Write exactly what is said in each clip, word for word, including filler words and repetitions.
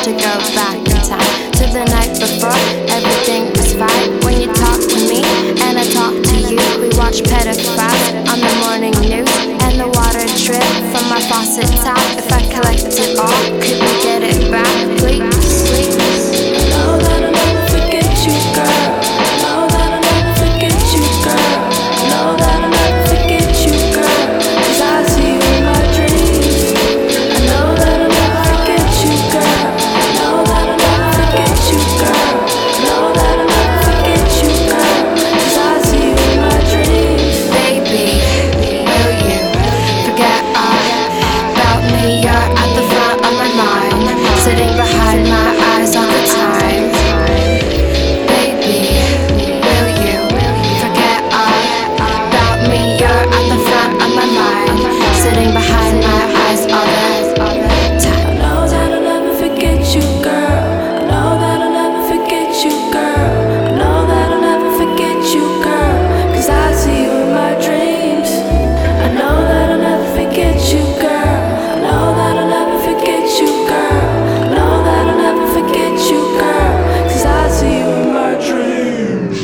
to go back in time to the night before. Everything was fine when you talked to me and I talked to you. We watched pedophiles on the morning news and the water drip from my faucet tap. If I collect it all, could we get it back, please? I know that I'll never forget you, girl. I know that I'll never forget you, girl. I know that I'll never forget you, girl. 'Cause I see you in my dreams. I know that I'll never forget you, girl. I know that I'll never forget you, girl. I know that I'll never forget you, girl. 'Cause I see you in my dreams. Baby, will you forget all about me? You're at the front of my mind, sitting behind my eyes all the time. Baby, will you forget all about me? You're at the front of my mind, sitting behind my eyes all the time. I know that I'll never forget you, girl. I know that I'll never forget you, girl. I know that I'll never forget you, girl. 'Cause I see you in my dreams. I know that I'll never forget you, girl. I know that I'll never forget you, girl. I know that I'll never forget you, girl. 'Cause I see you in my dreams.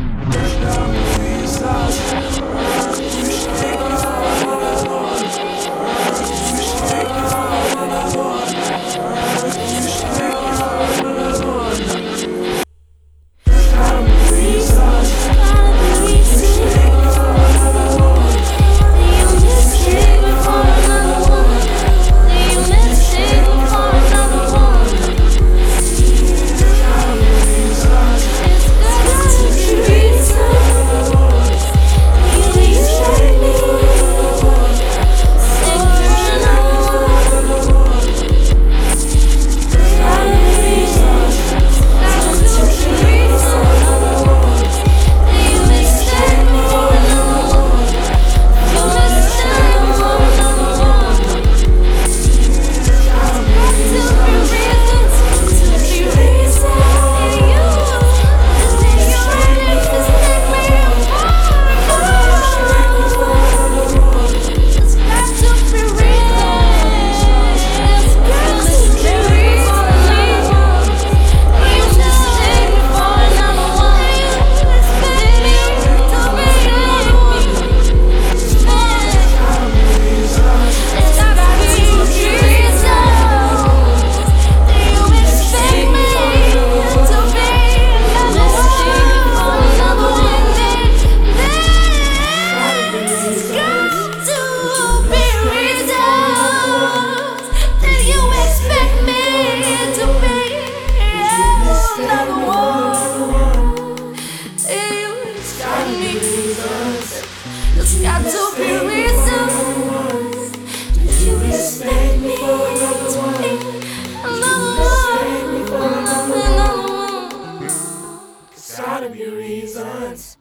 There's got to be reasons. Do you respect me? Another one, another one. There's gotta be reasons.